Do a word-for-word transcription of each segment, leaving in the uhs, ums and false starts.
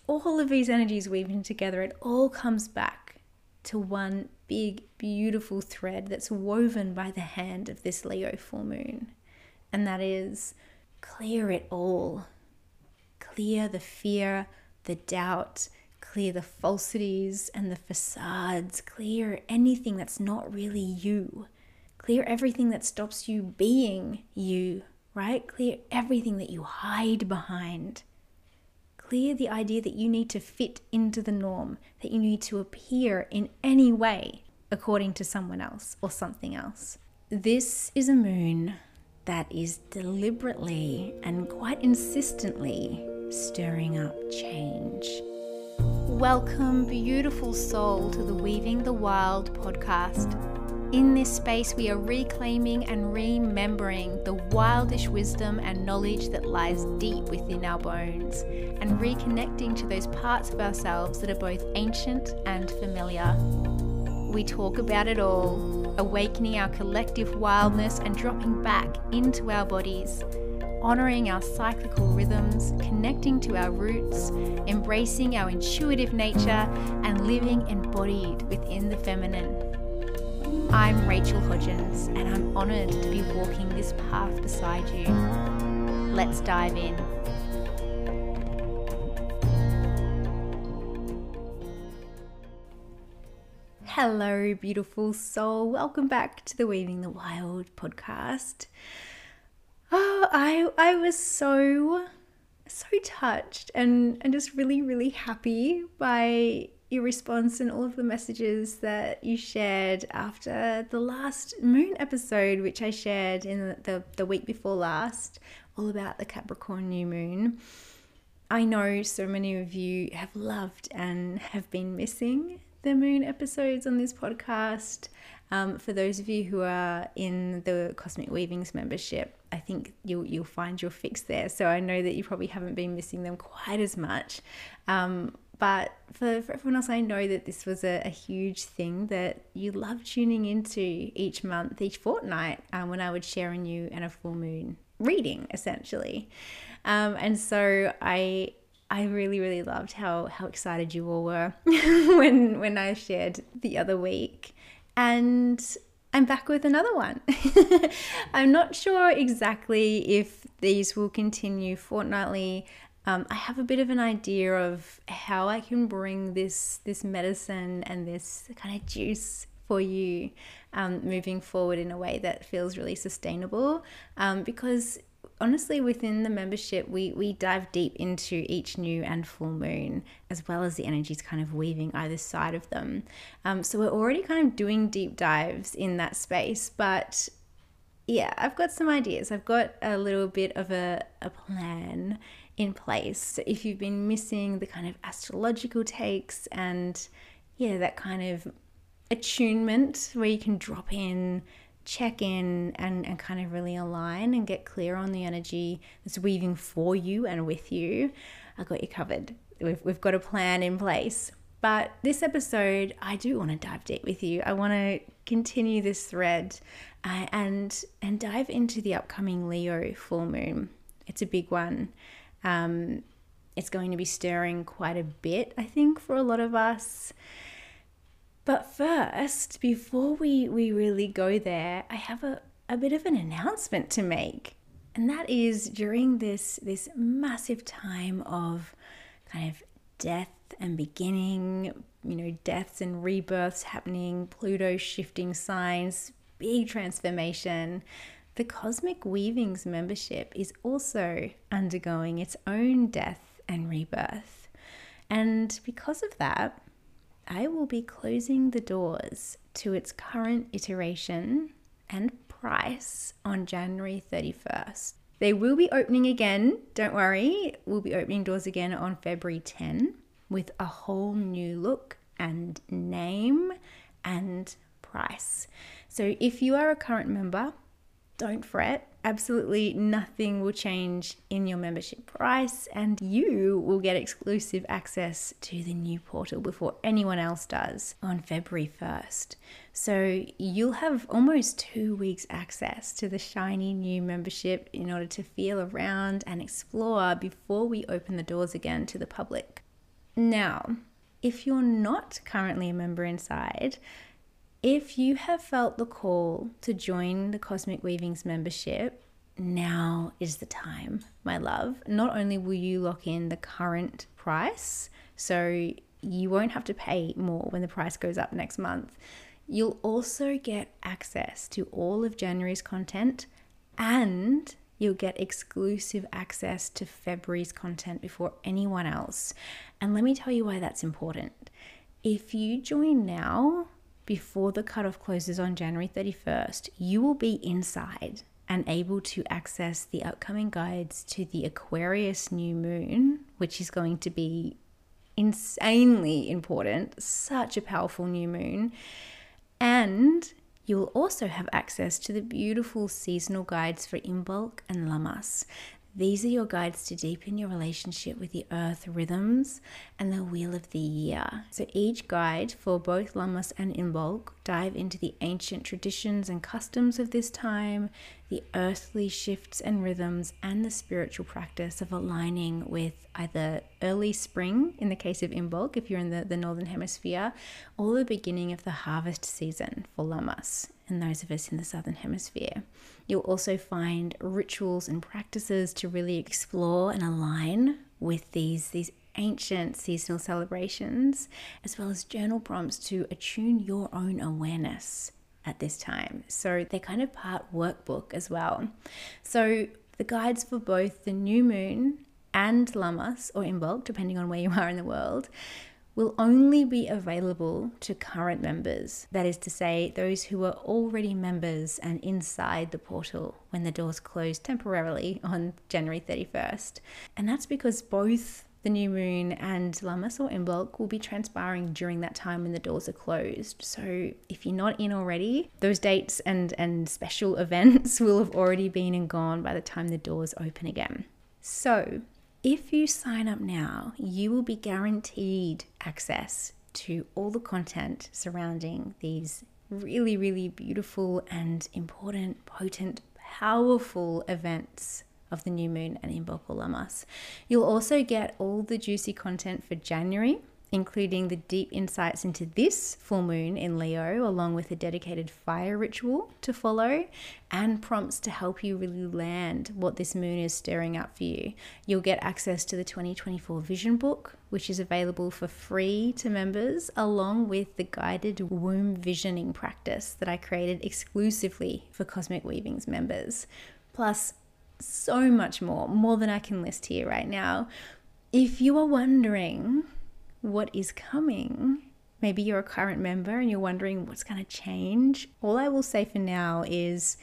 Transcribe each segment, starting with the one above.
all of these energies weaving together, it all comes back to one big, beautiful thread that's woven by the hand of this Leo full moon. And that is clear it all. Clear the fear, the doubt, clear the falsities and the facades, clear anything that's not really you. Clear everything that stops you being you, right? Clear everything that you hide behind. Clear the idea that you need to fit into the norm, that you need to appear in any way according to someone else or something else. This is a moon that is deliberately and quite insistently stirring up change. Welcome, beautiful soul, to the Weaving the Wild podcast. In this space, we are reclaiming and remembering the wildish wisdom and knowledge that lies deep within our bones, and reconnecting to those parts of ourselves that are both ancient and familiar. We talk about it all, awakening our collective wildness and dropping back into our bodies, honoring our cyclical rhythms, connecting to our roots, embracing our intuitive nature, and living embodied within the feminine. I'm Rachel Hodgins, and I'm honoured to be walking this path beside you. Let's dive in. Hello, beautiful soul. Welcome back to the Weaving the Wild podcast. Oh, I I was so, so touched and, and just really, really happy by your response and all of the messages that you shared after the last moon episode, which I shared in the, the, the week before last, all about the Capricorn new moon. I know so many of you have loved and have been missing the moon episodes on this podcast. Um, for those of you who are in the Cosmic Weavings membership, I think you'll you'll find your fix there. So I know that you probably haven't been missing them quite as much. Um, but for, for everyone else, I know that this was a, a huge thing that you love tuning into each month, each fortnight, um, when I would share a new and a full moon reading, essentially. Um, and so I I really, really loved how how excited you all were when when I shared the other week. And I'm back with another one. I'm not sure exactly if these will continue fortnightly. Um, I have a bit of an idea of how I can bring this this medicine and this kind of juice for you um, moving forward in a way that feels really sustainable. Um, because honestly, within the membership, we we dive deep into each new and full moon, as well as the energies kind of weaving either side of them. Um, so we're already kind of doing deep dives in that space, but yeah, I've got some ideas. I've got a little bit of a, a plan in place. So if you've been missing the kind of astrological takes and yeah, that kind of attunement where you can drop in, check in and, and kind of really align and get clear on the energy that's weaving for you and with you, I got you covered. We've, we've got a plan in place. But this episode, I do want to dive deep with you. I want to continue this thread uh, and and dive into the upcoming Leo full moon. It's a big one. Um, it's going to be stirring quite a bit, I think, for a lot of us. But first, before we, we really go there, I have a, a bit of an announcement to make. And that is during this, this massive time of kind of death and beginning, you know, deaths and rebirths happening, Pluto shifting signs, big transformation, the Cosmic Weavings membership is also undergoing its own death and rebirth. And because of that, I will be closing the doors to its current iteration and price on January thirty-first. They will be opening again, don't worry, we'll be opening doors again on February tenth with a whole new look and name and price. So if you are a current member, don't fret. Absolutely nothing will change in your membership price, and you will get exclusive access to the new portal before anyone else does on February first. So you'll have almost two weeks access to the shiny new membership in order to feel around and explore before we open the doors again to the public. Now, if you're not currently a member inside, if you have felt the call to join the Cosmic Weavings membership, now is the time, my love. Not only will you lock in the current price, so you won't have to pay more when the price goes up next month, you'll also get access to all of January's content, and you'll get exclusive access to February's content before anyone else. And let me tell you why that's important. If you join now, before the cutoff closes on January thirty-first, you will be inside and able to access the upcoming guides to the Aquarius new moon, which is going to be insanely important, such a powerful new moon. And you will also have access to the beautiful seasonal guides for Imbolc and Lammas. These are your guides to deepen your relationship with the earth rhythms and the wheel of the year. So each guide for both Lammas and Imbolc dive into the ancient traditions and customs of this time, the earthly shifts and rhythms, and the spiritual practice of aligning with either early spring, in the case of Imbolc, if you're in the, the northern hemisphere, or the beginning of the harvest season for Lammas, and those of us in the southern hemisphere. You'll also find rituals and practices to really explore and align with these, these ancient seasonal celebrations, as well as journal prompts to attune your own awareness at this time. So they're kind of part workbook as well. So the guides for both the new moon and Lammas or Imbolc, depending on where you are in the world, will only be available to current members. That is to say, those who are already members and inside the portal when the doors close temporarily on January thirty-first. And that's because both the new moon and Lammas or Imbolc will be transpiring during that time when the doors are closed. So if you're not in already, those dates and, and special events will have already been and gone by the time the doors open again. So if you sign up now, you will be guaranteed access to all the content surrounding these really, really beautiful and important, potent, powerful events of the new moon and Imbolc or Lammas. You'll also get all the juicy content for January, including the deep insights into this full moon in Leo, along with a dedicated fire ritual to follow and prompts to help you really land what this moon is stirring up for you. You'll get access to the twenty twenty-four vision book, which is available for free to members, along with the guided womb visioning practice that I created exclusively for Cosmic Weavings members. Plus, so much more, more than I can list here right now. If you are wondering what is coming, maybe you're a current member and you're wondering what's going to change, all I will say for now is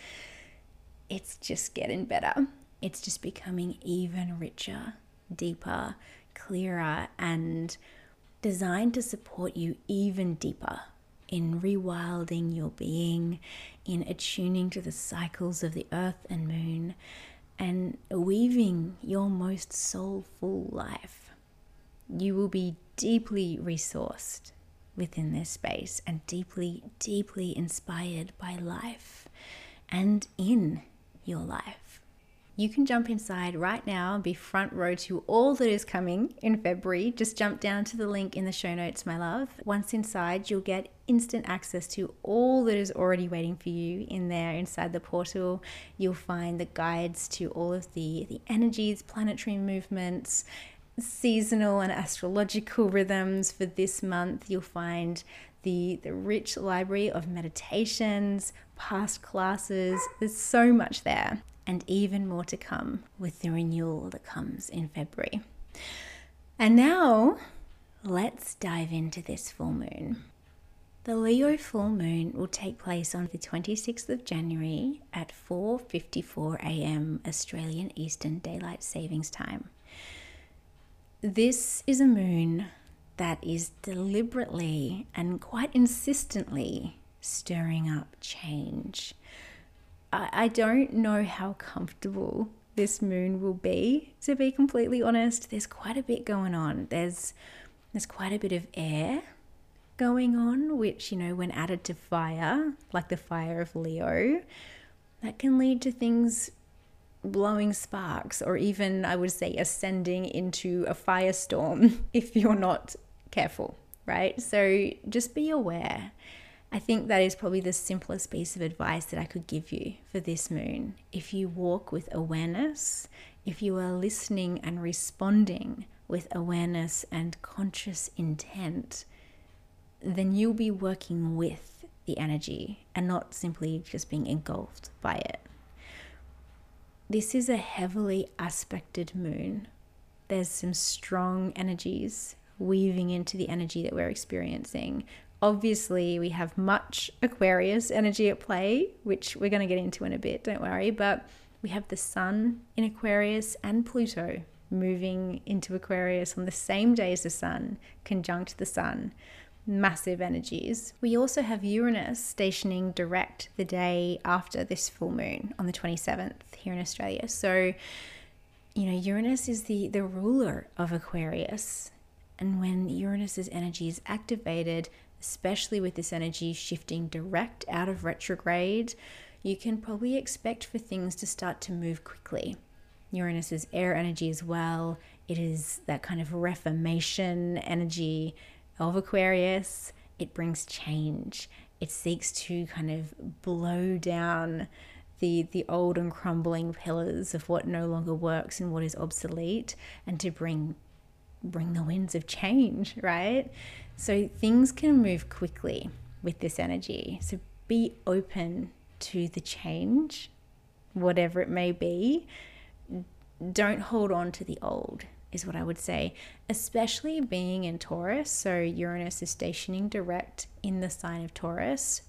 it's just getting better. It's just becoming even richer, deeper, clearer, and designed to support you even deeper in rewilding your being, in attuning to the cycles of the earth and moon, and weaving your most soulful life. You will be deeply resourced within this space and deeply, deeply inspired by life and in your life. You can jump inside right now and be front row to all that is coming in February. Just jump down to the link in the show notes, my love. Once inside, you'll get instant access to all that is already waiting for you in there inside the portal. You'll find the guides to all of the, the energies, planetary movements, seasonal and astrological rhythms for this month. You'll find the, the rich library of meditations, past classes. There's so much there, and even more to come with the renewal that comes in February. And now let's dive into this full moon. The Leo full moon will take place on the twenty-sixth of January at four fifty-four a.m. Australian Eastern Daylight Savings Time. This is a moon that is deliberately and quite insistently stirring up change. I, I don't know how comfortable this moon will be, to be completely honest. There's quite a bit going on. There's, there's quite a bit of air going on, which, you know, when added to fire, like the fire of Leo, that can lead to things blowing sparks, or even, I would say, ascending into a firestorm if you're not careful, right? So just be aware. I think that is probably the simplest piece of advice that I could give you for this moon. If you walk with awareness, if you are listening and responding with awareness and conscious intent, then you'll be working with the energy and not simply just being engulfed by it. This is a heavily aspected moon. There's some strong energies weaving into the energy that we're experiencing. Obviously, we have much Aquarius energy at play, which we're going to get into in a bit, don't worry. But we have the Sun in Aquarius and Pluto moving into Aquarius on the same day as the Sun, conjunct the Sun. Massive energies. We also have Uranus stationing direct the day after this full moon on the twenty-seventh here in Australia. So, you know, Uranus is the, the ruler of Aquarius. And when Uranus's energy is activated, especially with this energy shifting direct out of retrograde, you can probably expect for things to start to move quickly. Uranus is air energy as well. It is that kind of reformation energy of Aquarius. It brings change. It seeks to kind of blow down the the old and crumbling pillars of what no longer works and what is obsolete, and to bring bring the winds of change, right? So things can move quickly with this energy. So be open to the change, whatever it may be. Don't hold on to the old, is what I would say, especially being in Taurus. So Uranus is stationing direct in the sign of Taurus.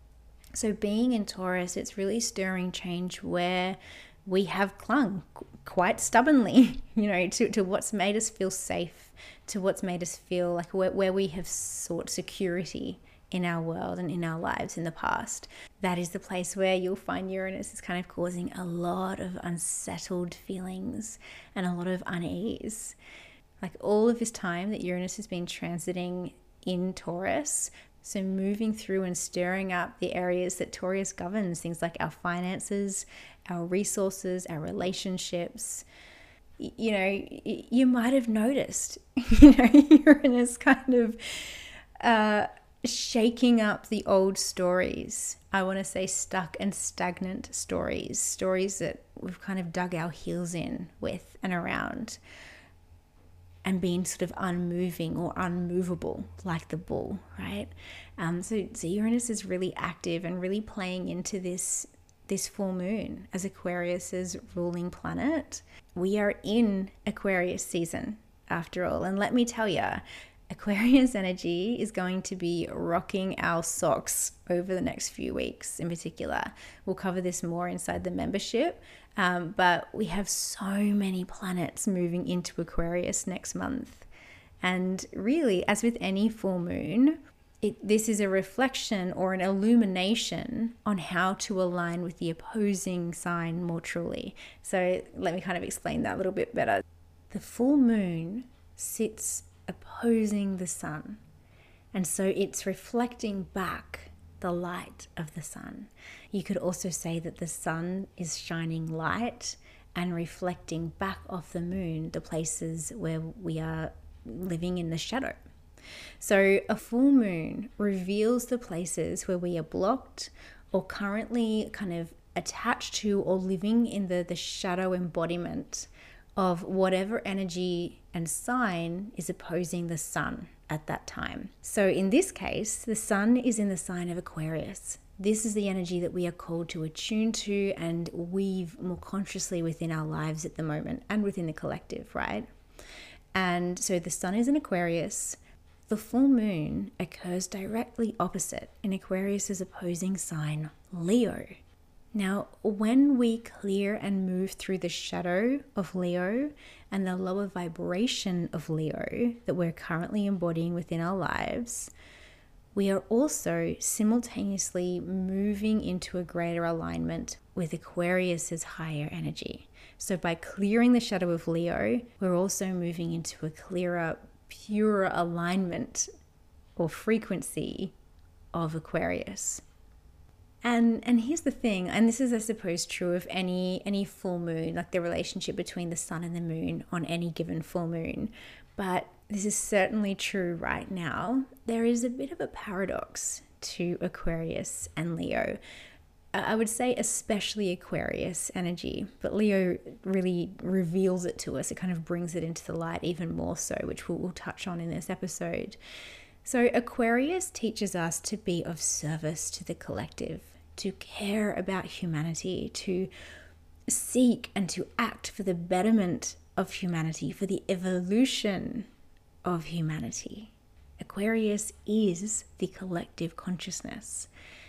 So being in Taurus, it's really stirring change where we have clung quite stubbornly, you know, to, to what's made us feel safe, to what's made us feel like where, where we have sought security in our world and in our lives in the past. That is the place where you'll find Uranus is kind of causing a lot of unsettled feelings and a lot of unease. Like all of this time that Uranus has been transiting in Taurus, so moving through and stirring up the areas that Taurus governs, things like our finances, our resources, our relationships. You know, you might have noticed, you know, Uranus kind of uh, shaking up the old stories. I want to say stuck and stagnant stories, stories that we've kind of dug our heels in with and around, and being sort of unmoving or unmovable like the bull, right? Um, so, so Uranus is really active and really playing into this this full moon as Aquarius's ruling planet. We are in Aquarius season after all, and let me tell you, Aquarius energy is going to be rocking our socks over the next few weeks in particular. We'll cover this more inside the membership, um, but we have so many planets moving into Aquarius next month. And really, as with any full moon, it, this is a reflection or an illumination on how to align with the opposing sign more truly. So let me kind of explain that a little bit better. The full moon sits opposing the sun, and so it's reflecting back the light of the sun. You could also say that the sun is shining light and reflecting back off the moon the places where we are living in the shadow. So a full moon reveals the places where we are blocked or currently kind of attached to or living in the, the shadow embodiment of whatever energy and sign is opposing the sun at that time. So in this case, the sun is in the sign of Aquarius. This is the energy that we are called to attune to and weave more consciously within our lives at the moment and within the collective, right? And so the sun is in Aquarius. The full moon occurs directly opposite in Aquarius's opposing sign, Leo. Now, when we clear and move through the shadow of Leo and the lower vibration of Leo that we're currently embodying within our lives, we are also simultaneously moving into a greater alignment with Aquarius's higher energy. So by clearing the shadow of Leo, we're also moving into a clearer, purer alignment or frequency of Aquarius. And and here's the thing, and this is I suppose true of any any full moon, like the relationship between the sun and the moon on any given full moon, but this is certainly true right now. There is a bit of a paradox to Aquarius and Leo. I would say especially Aquarius energy, but Leo really reveals it to us. It kind of brings it into the light even more so, which we'll, we'll touch on in this episode. So Aquarius teaches us to be of service to the collective, to care about humanity, to seek and to act for the betterment of humanity, for the evolution of humanity. Aquarius is the collective consciousness.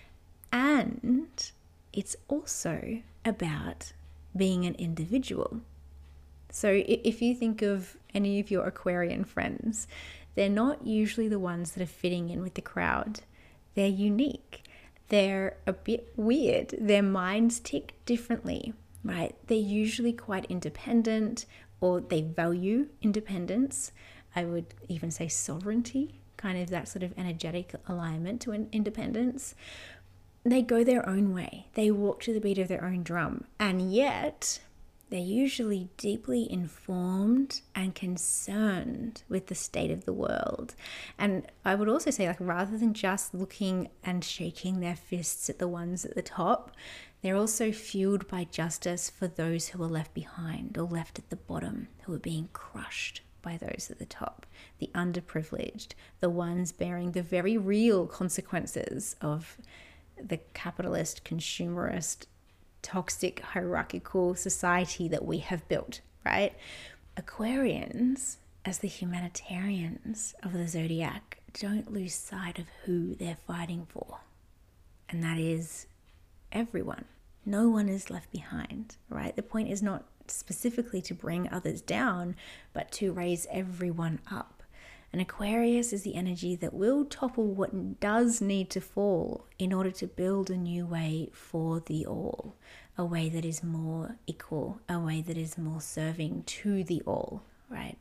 And it's also about being an individual. So if you think of any of your Aquarian friends, they're not usually the ones that are fitting in with the crowd. They're unique. They're a bit weird. Their minds tick differently, right? They're usually quite independent, or they value independence. I would even say sovereignty, kind of that sort of energetic alignment to independence. They go their own way. They walk to the beat of their own drum. And yet, they're usually deeply informed and concerned with the state of the world. And I would also say, like, rather than just looking and shaking their fists at the ones at the top, they're also fueled by justice for those who are left behind or left at the bottom, who are being crushed by those at the top, the underprivileged, the ones bearing the very real consequences of the capitalist, consumerist, toxic, hierarchical society that we have built, right? Aquarians, as the humanitarians of the zodiac, don't lose sight of who they're fighting for. And that is everyone. No one is left behind, right? The point is not specifically to bring others down, but to raise everyone up. And Aquarius is the energy that will topple what does need to fall in order to build a new way for the all, a way that is more equal, a way that is more serving to the all, right?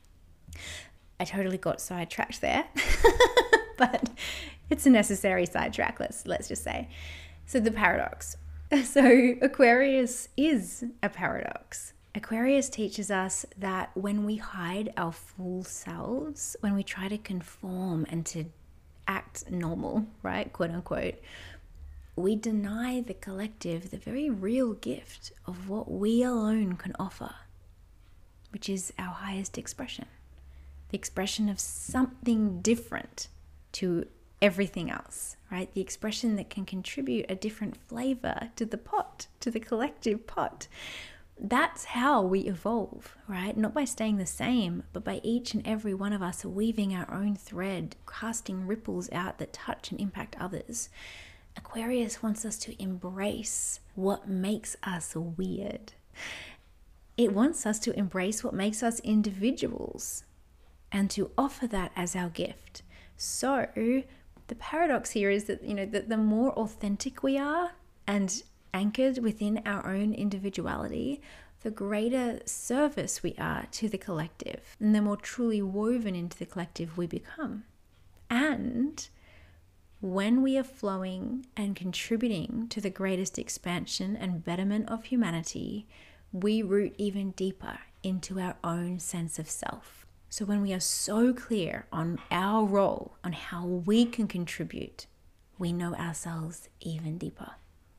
I totally got sidetracked there, but it's a necessary sidetrack, let's, let's just say. So the paradox. So Aquarius is a paradox. Aquarius teaches us that when we hide our full selves, when we try to conform and to act normal, right, quote unquote, we deny the collective the very real gift of what we alone can offer, which is our highest expression, the expression of something different to everything else, right? The expression that can contribute a different flavor to the pot, to the collective pot. That's how we evolve, right? Not by staying the same, but by each and every one of us weaving our own thread, casting ripples out that touch and impact others. Aquarius wants us to embrace what makes us weird. It wants us to embrace what makes us individuals and to offer that as our gift. So the paradox here is that, you know, that the more authentic we are and anchored within our own individuality, the greater service we are to the collective, and the more truly woven into the collective we become. And when we are flowing and contributing to the greatest expansion and betterment of humanity, we root even deeper into our own sense of self. So when we are so clear on our role, on how we can contribute, we know ourselves even deeper.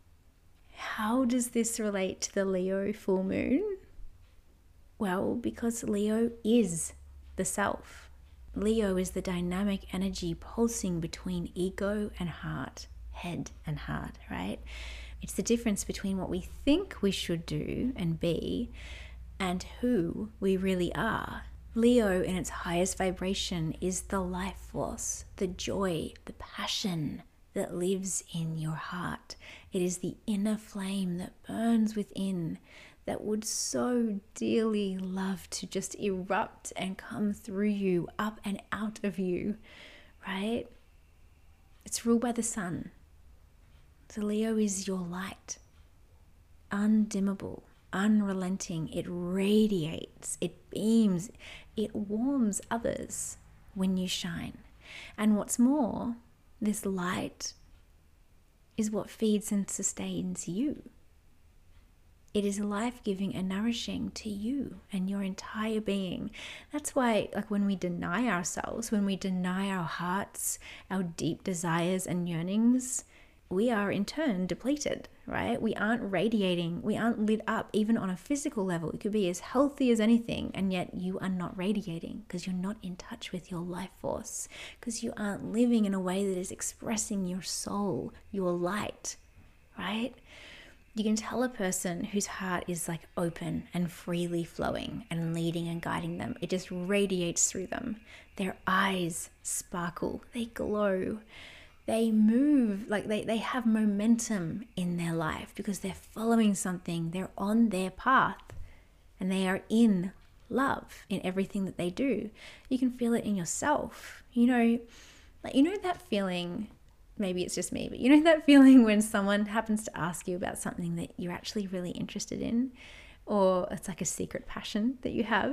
How does this relate to the Leo full moon? Well, because Leo is the self. Leo is the dynamic energy pulsing between ego and heart, head and heart, right? It's the difference between what we think we should do and be and who we really are. Leo, in its highest vibration, is the life force, the joy, the passion that lives in your heart. It is the inner flame that burns within, that would so dearly love to just erupt and come through you, up and out of you, right? It's ruled by the sun. So Leo is your light, undimmable, unrelenting. It radiates, it beams, it warms others when you shine. And what's more, this light is what feeds and sustains you. It is life-giving and nourishing to you and your entire being. That's why, like, when we deny ourselves, when we deny our hearts, our deep desires and yearnings, we are in turn depleted, right? We aren't radiating, we aren't lit up even on a physical level. It could be as healthy as anything, and yet you are not radiating because you're not in touch with your life force, because you aren't living in a way that is expressing your soul, your light, right? You can tell a person whose heart is like open and freely flowing and leading and guiding them. It just radiates through them. Their eyes sparkle, they glow. They move, like they, they have momentum in their life because they're following something, they're on their path, and they are in love in everything that they do. You can feel it in yourself. You know, like, you know that feeling, maybe it's just me, but you know that feeling when someone happens to ask you about something that you're actually really interested in, or it's like a secret passion that you have,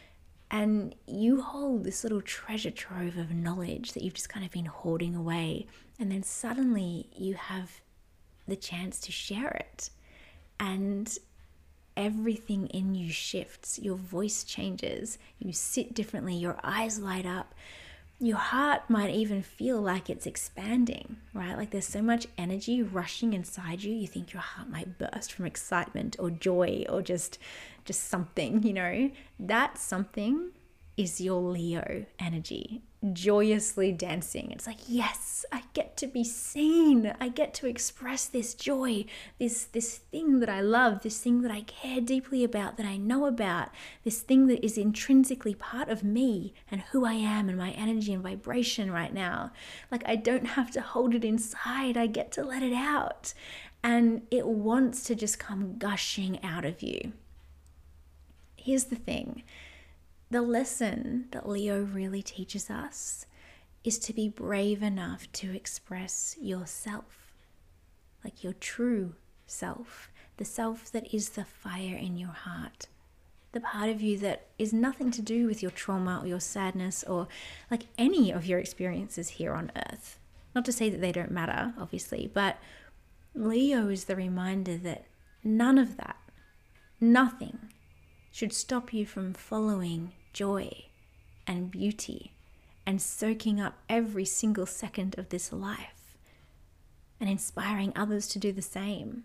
and you hold this little treasure trove of knowledge that you've just kind of been hoarding away. And then suddenly you have the chance to share it. And everything in you shifts. Your voice changes. You sit differently. Your eyes light up. Your heart might even feel like it's expanding, right? Like there's so much energy rushing inside you. You think your heart might burst from excitement or joy or just just something, you know. That something is your Leo energy, joyously dancing. It's like, yes, I get to be seen. I get to express this joy, this this thing that I love, this thing that I care deeply about, that I know about, this thing that is intrinsically part of me and who I am and my energy and vibration right now. Like, I don't have to hold it inside. I get to let it out. And it wants to just come gushing out of you. Here's the thing. The lesson that Leo really teaches us is to be brave enough to express yourself, like your true self, the self that is the fire in your heart, the part of you that is nothing to do with your trauma or your sadness or like any of your experiences here on earth. Not to say that they don't matter, obviously, but Leo is the reminder that none of that, nothing, should stop you from following joy and beauty and soaking up every single second of this life and inspiring others to do the same.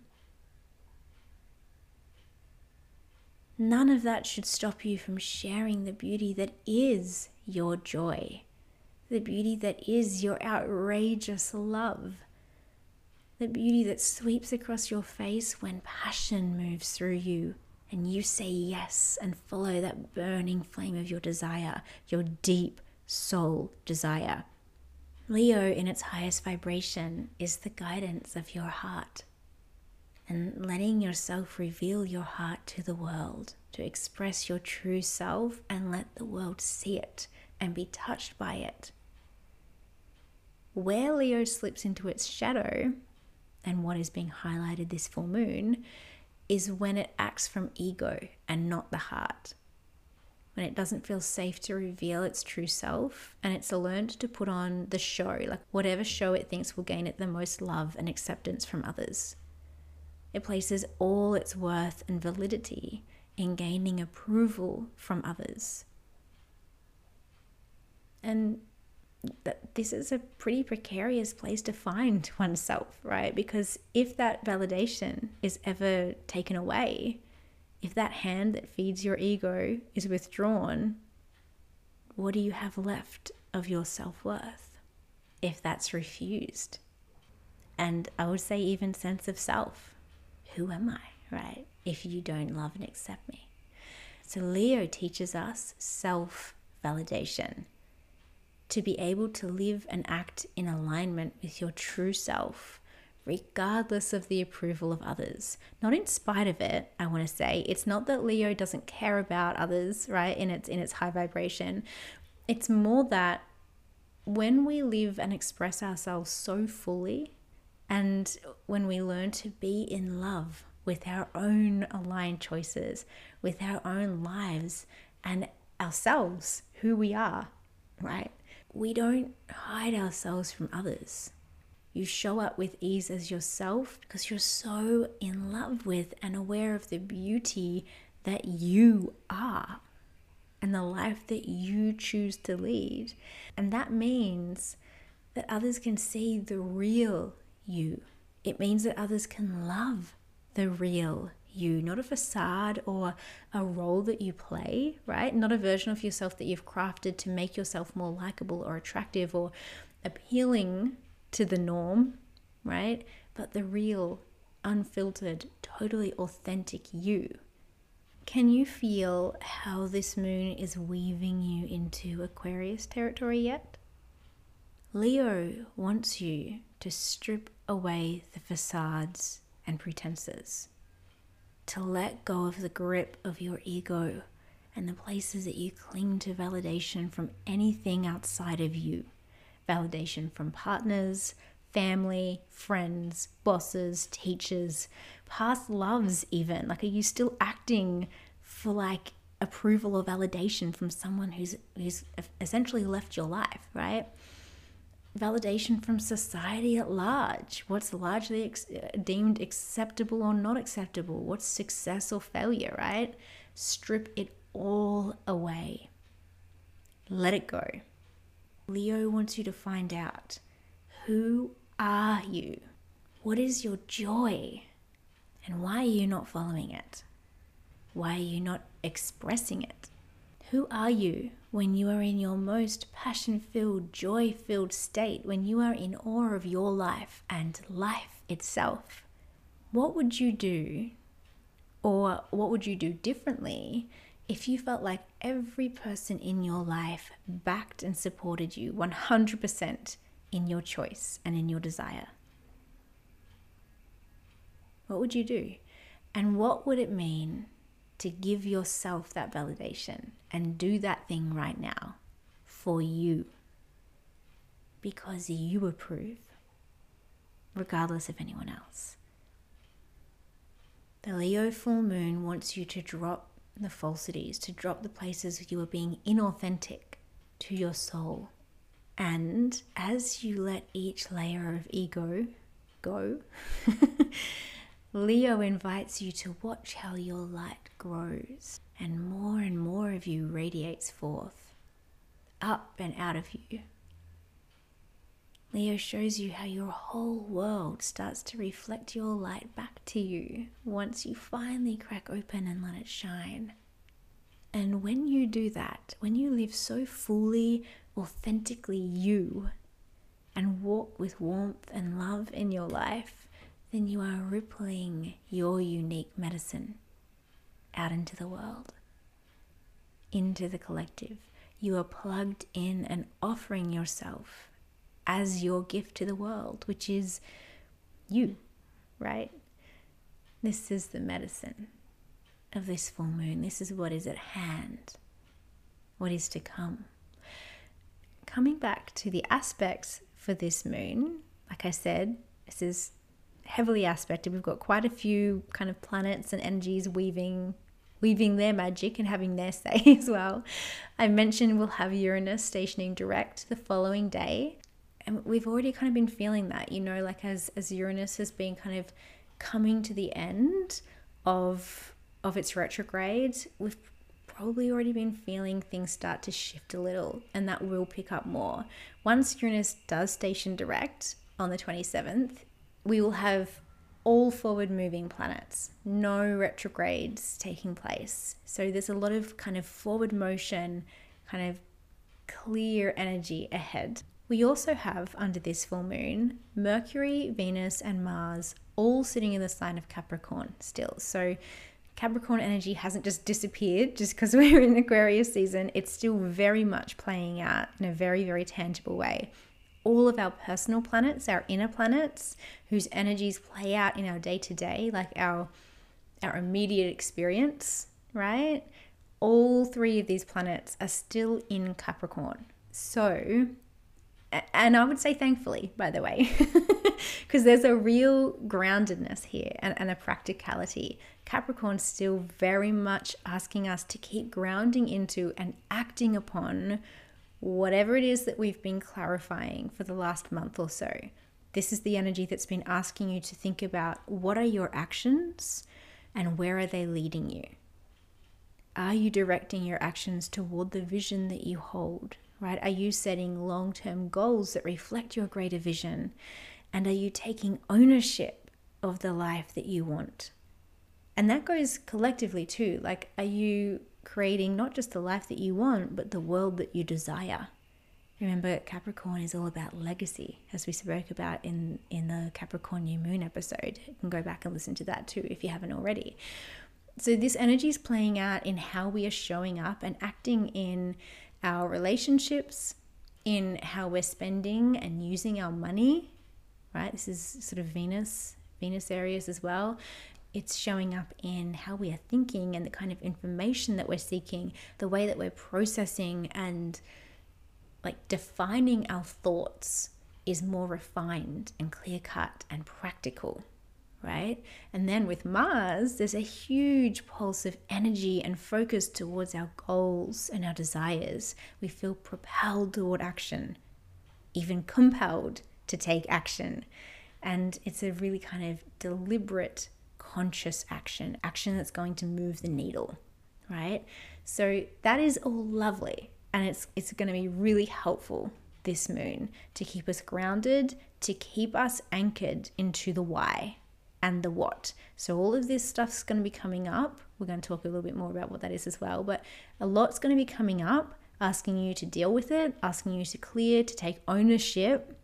None of that should stop you from sharing the beauty that is your joy, the beauty that is your outrageous love, the beauty that sweeps across your face when passion moves through you and you say yes and follow that burning flame of your desire, your deep soul desire. Leo, in its highest vibration, is the guidance of your heart. And letting yourself reveal your heart to the world, to express your true self and let the world see it and be touched by it. Where Leo slips into its shadow, and what is being highlighted this full moon, is when it acts from ego and not the heart. When it doesn't feel safe to reveal its true self and it's learned to put on the show, like whatever show it thinks will gain it the most love and acceptance from others. It places all its worth and validity in gaining approval from others. And that this is a pretty precarious place to find oneself, right? Because if that validation is ever taken away, if that hand that feeds your ego is withdrawn, what do you have left of your self-worth if that's refused? And I would say even sense of self. Who am I, right? If you don't love and accept me. So Leo teaches us self-validation. To be able to live and act in alignment with your true self, regardless of the approval of others. Not in spite of it, I want to say. It's not that Leo doesn't care about others, right, in its in its high vibration. It's more that when we live and express ourselves so fully, and when we learn to be in love with our own aligned choices, with our own lives and ourselves, who we are, right? We don't hide ourselves from others. You show up with ease as yourself because you're so in love with and aware of the beauty that you are and the life that you choose to lead. And that means that others can see the real you. It means that others can love the real you, not a facade or a role that you play, right? Not a version of yourself that you've crafted to make yourself more likable or attractive or appealing to the norm, right? But the real, unfiltered, totally authentic you. Can you feel how this moon is weaving you into Aquarius territory yet? Leo wants you to strip away the facades and pretenses, to let go of the grip of your ego and the places that you cling to validation from anything outside of you. Validation from partners, family, friends, bosses, teachers, past loves even. Like, are you still acting for like approval or validation from someone who's who's essentially left your life, right? Validation from society at large. What's largely ex- deemed acceptable or not acceptable? What's success or failure, right? Strip it all away. Let it go. Leo wants you to find out, who are you? What is your joy? And why are you not following it? Why are you not expressing it? Who are you when you are in your most passion-filled, joy-filled state, when you are in awe of your life and life itself? What would you do, or what would you do differently if you felt like every person in your life backed and supported you one hundred percent in your choice and in your desire? What would you do? And what would it mean to give yourself that validation and do that thing right now for you? Because you approve, regardless of anyone else. The Leo full moon wants you to drop the falsities, to drop the places you are being inauthentic to your soul. And as you let each layer of ego go, Leo invites you to watch how your light grows and more and more of you radiates forth, up and out of you. Leo shows you how your whole world starts to reflect your light back to you once you finally crack open and let it shine. And when you do that, when you live so fully, authentically you, and walk with warmth and love in your life, then you are rippling your unique medicine out into the world, into the collective. You are plugged in and offering yourself as your gift to the world, which is you, right? This is the medicine of this full moon. This is what is at hand, what is to come. Coming back to the aspects for this moon, like I said, this is heavily aspected. We've got quite a few kind of planets and energies weaving weaving their magic and having their say as well. I mentioned we'll have Uranus stationing direct the following day. And we've already kind of been feeling that, you know, like as, as Uranus has been kind of coming to the end of, of its retrograde, we've probably already been feeling things start to shift a little, and that will pick up more. Once Uranus does station direct on the twenty-seventh, we will have all forward moving planets, no retrogrades taking place. So there's a lot of kind of forward motion, kind of clear energy ahead. We also have, under this full moon, Mercury, Venus, and Mars all sitting in the sign of Capricorn still. So Capricorn energy hasn't just disappeared just because we're in Aquarius season. It's still very much playing out in a very, very tangible way. All of our personal planets, our inner planets, whose energies play out in our day-to-day, like our, our immediate experience, right? All three of these planets are still in Capricorn. So, and I would say thankfully, by the way, because there's a real groundedness here and, and a practicality. Capricorn's still very much asking us to keep grounding into and acting upon whatever it is that we've been clarifying for the last month or so. This is the energy that's been asking you to think about what are your actions and where are they leading you? Are you directing your actions toward the vision that you hold, right? Are you setting long-term goals that reflect your greater vision? And are you taking ownership of the life that you want? And that goes collectively too. Like, are you creating not just the life that you want, but the world that you desire? Remember, Capricorn is all about legacy, as we spoke about in, in the Capricorn New Moon episode. You can go back and listen to that too if you haven't already. So this energy is playing out in how we are showing up and acting in our relationships, in how we're spending and using our money, right? This is sort of Venus, Venus areas as well. It's showing up in how we are thinking and the kind of information that we're seeking, the way that we're processing and like defining our thoughts is more refined and clear-cut and practical, right? And then with Mars, there's a huge pulse of energy and focus towards our goals and our desires. We feel propelled toward action, even compelled to take action. And it's a really kind of deliberate, conscious action, action that's going to move the needle, right? So that is all lovely. And it's it's going to be really helpful this moon to keep us grounded, to keep us anchored into the why and the what. So all of this stuff's going to be coming up. We're going to talk a little bit more about what that is as well. But a lot's going to be coming up, asking you to deal with it, asking you to clear, to take ownership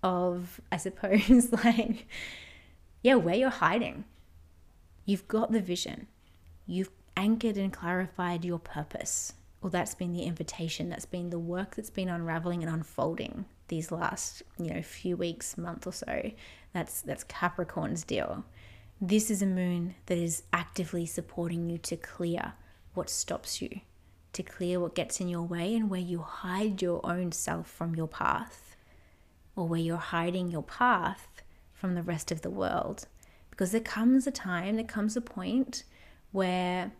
of, I suppose, like, yeah, where you're hiding. You've got the vision. You've anchored and clarified your purpose. Well, that's been the invitation. That's been the work that's been unraveling and unfolding these last, you know, few weeks, month or so. That's that's Capricorn's deal. This is a moon that is actively supporting you to clear what stops you, to clear what gets in your way and where you hide your own self from your path, or where you're hiding your path from the rest of the world. Because there comes a time, there comes a point where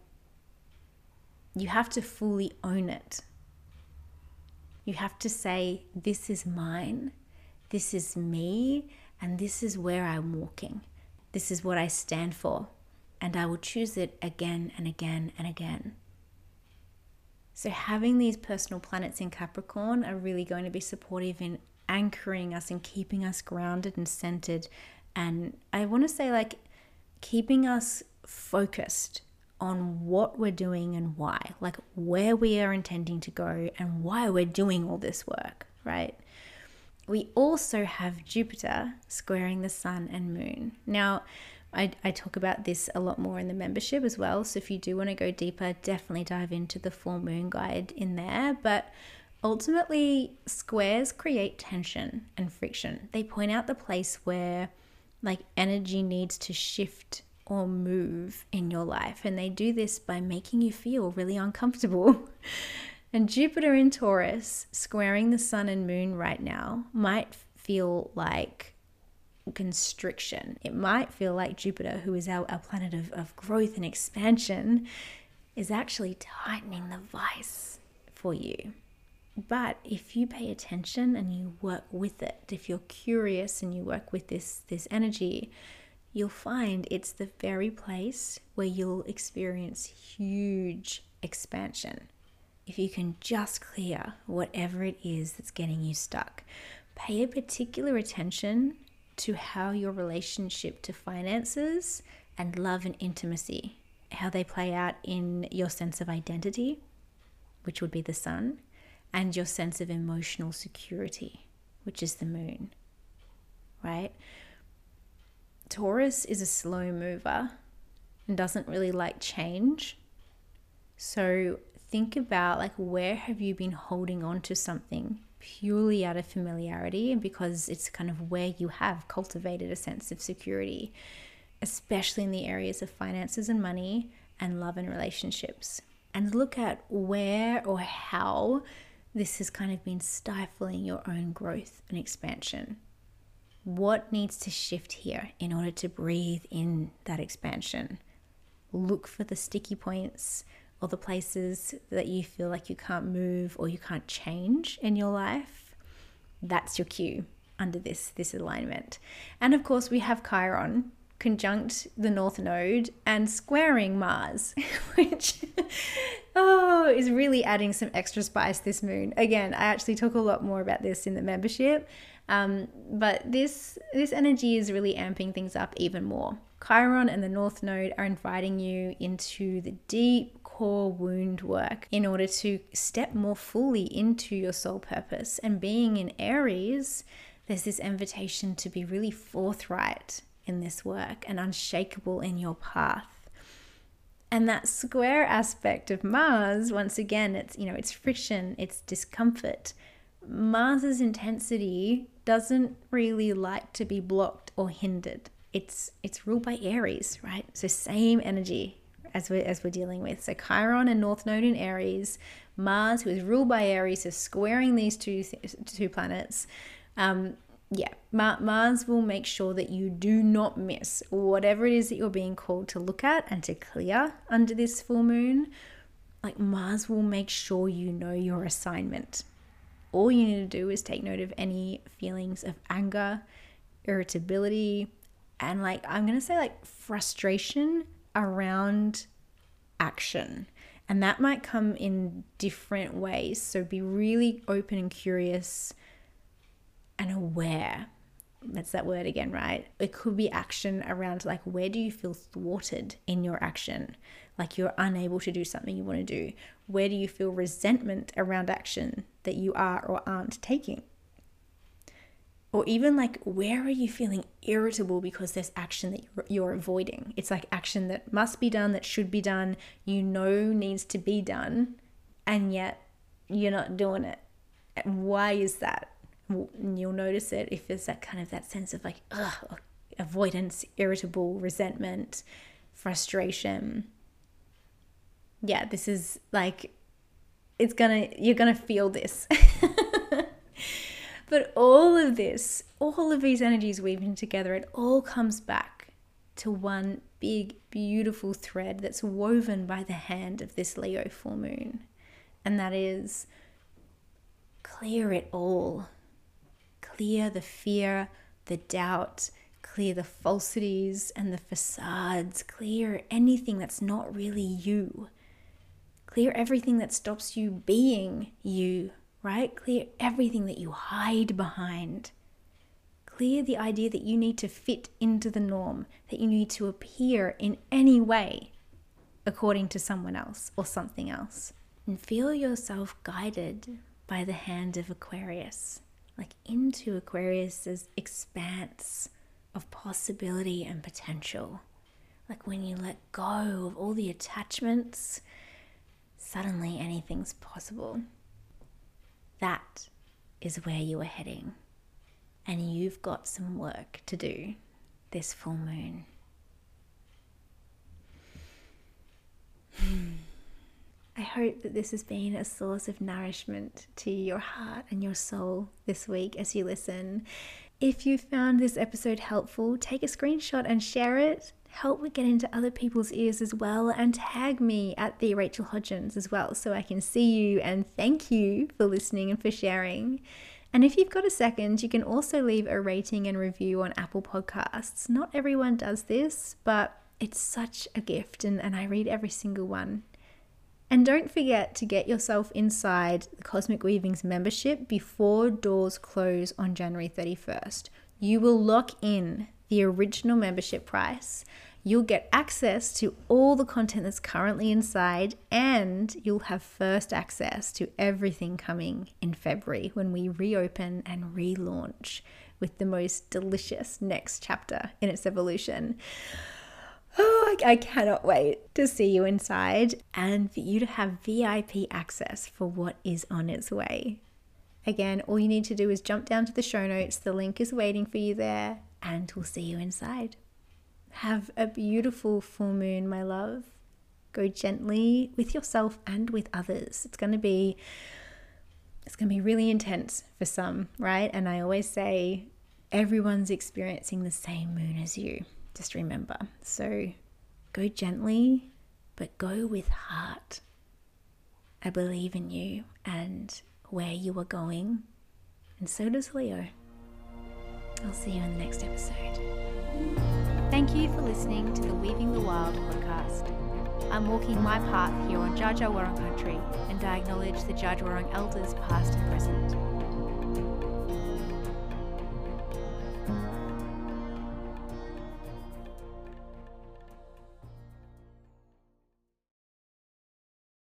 you have to fully own it. You have to say, this is mine, this is me, and this is where I'm walking. This is what I stand for, and I will choose it again and again and again. So having these personal planets in Capricorn are really going to be supportive in anchoring us and keeping us grounded and centered. And I want to say, like, keeping us focused on what we're doing and why, like where we are intending to go and why we're doing all this work, right? We also have Jupiter squaring the sun and moon. Now, I, I talk about this a lot more in the membership as well. So if you do want to go deeper, definitely dive into the full moon guide in there. But ultimately, squares create tension and friction. They point out the place where like energy needs to shift or move in your life. And they do this by making you feel really uncomfortable. And Jupiter in Taurus squaring the sun and moon right now might feel like constriction. It might feel like Jupiter, who is our, our planet of, of growth and expansion, is actually tightening the vice for you. But if you pay attention and you work with it, if you're curious and you work with this, this energy, you'll find it's the very place where you'll experience huge expansion. If you can just clear whatever it is that's getting you stuck, pay a particular attention to how your relationship to finances and love and intimacy, how they play out in your sense of identity, which would be the sun, and your sense of emotional security, which is the moon, right? Taurus is a slow mover and doesn't really like change. So think about, like, where have you been holding on to something purely out of familiarity and because it's kind of where you have cultivated a sense of security, especially in the areas of finances and money and love and relationships. And look at where or how this has kind of been stifling your own growth and expansion. What needs to shift here in order to breathe in that expansion? Look for the sticky points or the places that you feel like you can't move or you can't change in your life. That's your cue. under this, this alignment. And of course, we have Chiron conjunct the North Node and squaring Mars, which oh, is really adding some extra spice this moon. Again, I actually talk a lot more about this in the membership, um, but this, this energy is really amping things up even more. Chiron and the North Node are inviting you into the deep core wound work in order to step more fully into your soul purpose. And being in Aries, there's this invitation to be really forthright in this work and unshakable in your path. And that square aspect of Mars, once again, it's, you know, it's friction, it's discomfort. Mars's intensity doesn't really like to be blocked or hindered. It's it's ruled by Aries, right? So same energy as we're, as we're dealing with. So Chiron and North Node in Aries, Mars, who is ruled by Aries, is squaring these two two planets. Um, yeah, Mar- Mars will make sure that you do not miss whatever it is that you're being called to look at and to clear under this full moon. Like Mars will make sure you know your assignment. All you need to do is take note of any feelings of anger, irritability, and like, I'm going to say like frustration around action. And that might come in different ways. So be really open and curious and aware. That's that word again, right? It could be action around like, where do you feel thwarted in your action? Like you're unable to do something you want to do. Where do you feel resentment around action that you are or aren't taking? Or even like, where are you feeling irritable because there's action that you're, you're avoiding? It's like action that must be done, that should be done, you know needs to be done, and yet you're not doing it. And why is that? And you'll notice it if there's that kind of that sense of like, ugh, avoidance, irritable, resentment, frustration. Yeah, this is like, it's gonna, you're gonna feel this. But all of this, all of these energies weaving together, it all comes back to one big, beautiful thread that's woven by the hand of this Leo full moon. And that is, clear it all. Clear the fear, the doubt, clear the falsities and the facades, clear anything that's not really you. Clear everything that stops you being you, right? Clear everything that you hide behind. Clear the idea that you need to fit into the norm, that you need to appear in any way according to someone else or something else. And feel yourself guided by the hand of Aquarius, like into Aquarius's expanse of possibility and potential. Like when you let go of all the attachments, suddenly anything's possible. That is where you are heading. And you've got some work to do this full moon. I hope that this has been a source of nourishment to your heart and your soul this week as you listen. If you found this episode helpful, take a screenshot and share it. Help it get into other people's ears as well, and tag me at the Rachel Hodgins as well so I can see you and thank you for listening and for sharing. And if you've got a second, you can also leave a rating and review on Apple Podcasts. Not everyone does this, but it's such a gift, and, and I read every single one. And don't forget to get yourself inside the Cosmic Weavings membership before doors close on January thirty-first. You will lock in the original membership price. You'll get access to all the content that's currently inside, and you'll have first access to everything coming in February when we reopen and relaunch with the most delicious next chapter in its evolution. Oh, I, I cannot wait to see you inside and for you to have V I P access for what is on its way. Again, all you need to do is jump down to the show notes. The link is waiting for you there, and we'll see you inside. Have a beautiful full moon, my love. Go gently with yourself and with others. It's going to be, it's going to be really intense for some, right? And I always say everyone's experiencing the same moon as you. Just remember. So go gently, but go with heart. I believe in you and where you are going, and so does Leo. I'll see you in the next episode. Thank you for listening to the Weaving the Wild podcast. I'm walking my path here on Dja Dja Wurrung country, and I acknowledge the Dja Dja Wurrung elders past and present.